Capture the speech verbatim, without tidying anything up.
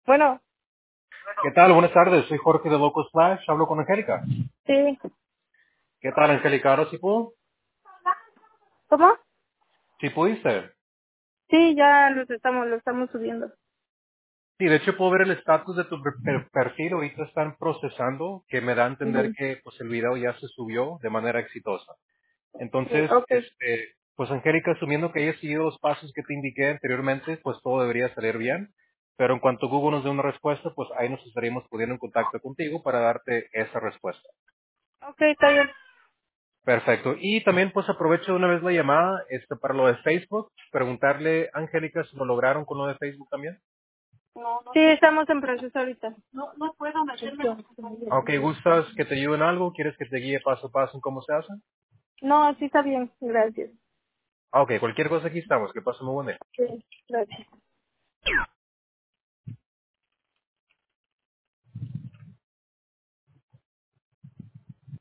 Bueno, ¿Qué tal? Buenas tardes, soy Jorge de Loco Slash, hablo con Angélica. sí. ¿Qué tal, Angélica? ¿Ahora sí pudo? ¿Cómo? ¿Sí pudiste? Sí, ya los estamos, lo estamos subiendo. Sí, de hecho puedo ver el estatus de tu per- per- perfil, ahorita están procesando, que me da a entender Ujú. que pues el video ya se subió de manera exitosa. Sí, Entonces, ok, este, pues Angélica, asumiendo que hayas seguido los pasos que te indiqué anteriormente, pues todo debería salir bien. Pero en cuanto Google nos dé una respuesta, pues ahí nos estaríamos poniendo en contacto contigo para darte esa respuesta. ok, está bien. Perfecto. Y también pues aprovecho de una vez la llamada este, para lo de Facebook, preguntarle, Angélica, si lo lograron con lo de Facebook también. Sí, estamos en proceso ahorita. No, no puedo meterme. Aunque gustas que te ayuden en algo, quieres que te guíe paso a paso en cómo se hace. No, sí está bien, gracias. Ah, ok, cualquier cosa aquí estamos, que pase muy buen día. Sí, gracias.